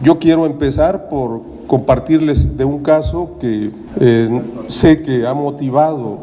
Yo quiero empezar por compartirles de un caso que sé que ha motivado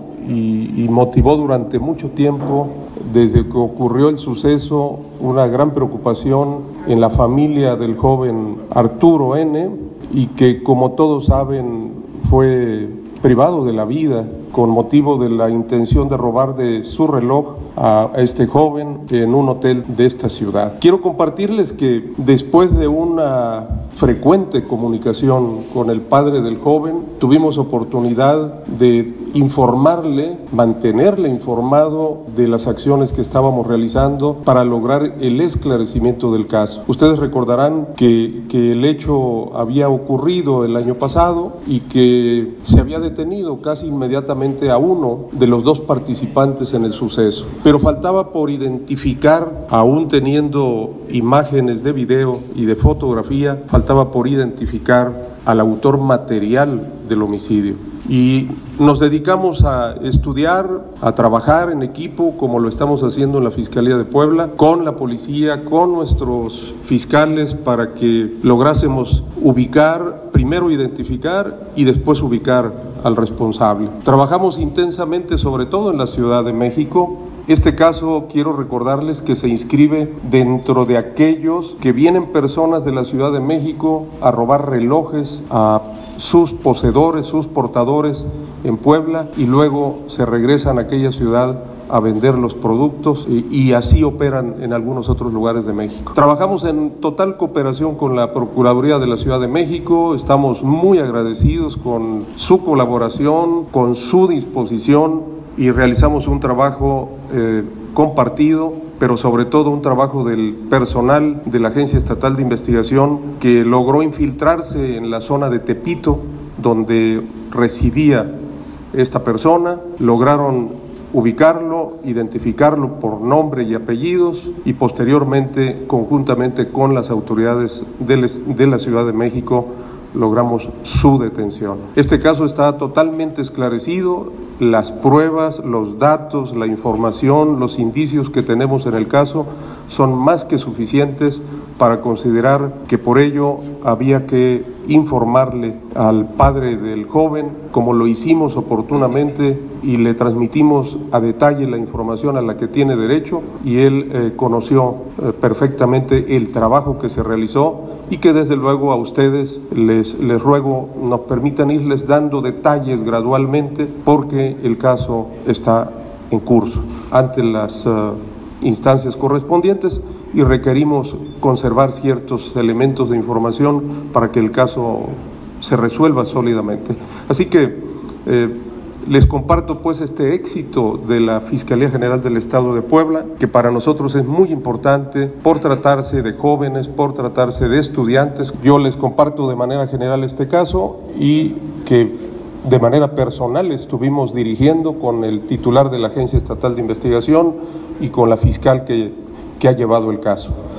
y motivó durante mucho tiempo, desde que ocurrió el suceso, una gran preocupación en la familia del joven Arturo N., y que, como todos saben, fue privado de la vida con motivo de la intención de robar de su reloj a este joven en un hotel de esta ciudad. Quiero compartirles que después de una frecuente comunicación con el padre del joven, tuvimos oportunidad de informarle, mantenerle informado de las acciones que estábamos realizando para lograr el esclarecimiento del caso. Ustedes recordarán que el hecho había ocurrido el año pasado y que se había detenido casi inmediatamente a uno de los dos participantes en el suceso, pero faltaba por identificar, aún teniendo imágenes de video y de fotografía, faltaba por identificar al autor material del homicidio. Y nos dedicamos a estudiar, a trabajar en equipo, como lo estamos haciendo en la Fiscalía de Puebla, con la policía, con nuestros fiscales, para que lográsemos ubicar, primero identificar y después ubicar al responsable. Trabajamos intensamente, sobre todo en la Ciudad de México. Este caso, quiero recordarles que se inscribe dentro de aquellos que vienen personas de la Ciudad de México a robar relojes a sus poseedores, sus portadores en Puebla, y luego se regresan a aquella ciudad a vender los productos y así operan en algunos otros lugares de México. Trabajamos en total cooperación con la Procuraduría de la Ciudad de México, estamos muy agradecidos con su colaboración, con su disposición, y realizamos un trabajo compartido, pero sobre todo un trabajo del personal de la Agencia Estatal de Investigación, que logró infiltrarse en la zona de Tepito, donde residía esta persona. Lograron ubicarlo, identificarlo por nombre y apellidos, y posteriormente, conjuntamente con las autoridades de la Ciudad de México, logramos su detención. Este caso está totalmente esclarecido. Las pruebas, los datos, la información, los indicios que tenemos en el caso son más que suficientes para considerar que por ello había que informarle al padre del joven, como lo hicimos oportunamente, y le transmitimos a detalle la información a la que tiene derecho, y él conoció perfectamente el trabajo que se realizó, y que desde luego a ustedes les ruego nos permitan irles dando detalles gradualmente, porque el caso está en curso ante las instancias correspondientes, y requerimos conservar ciertos elementos de información para que el caso se resuelva sólidamente. Así que les comparto pues este éxito de la Fiscalía General del Estado de Puebla, que para nosotros es muy importante por tratarse de jóvenes, por tratarse de estudiantes. Yo les comparto de manera general este caso, y que de manera personal estuvimos dirigiendo con el titular de la Agencia Estatal de Investigación y con la fiscal que ha llevado el caso.